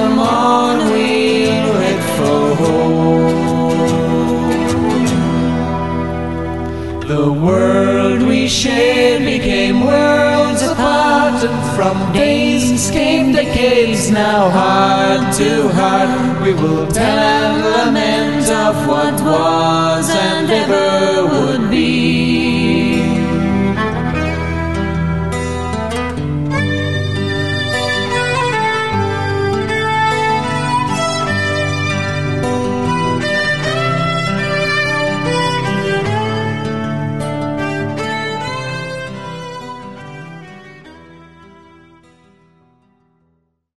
the morn we'll head for home. The world we shared became worlds apart, and from days came decades. Now heart to heart we will tell and lament of what was and ever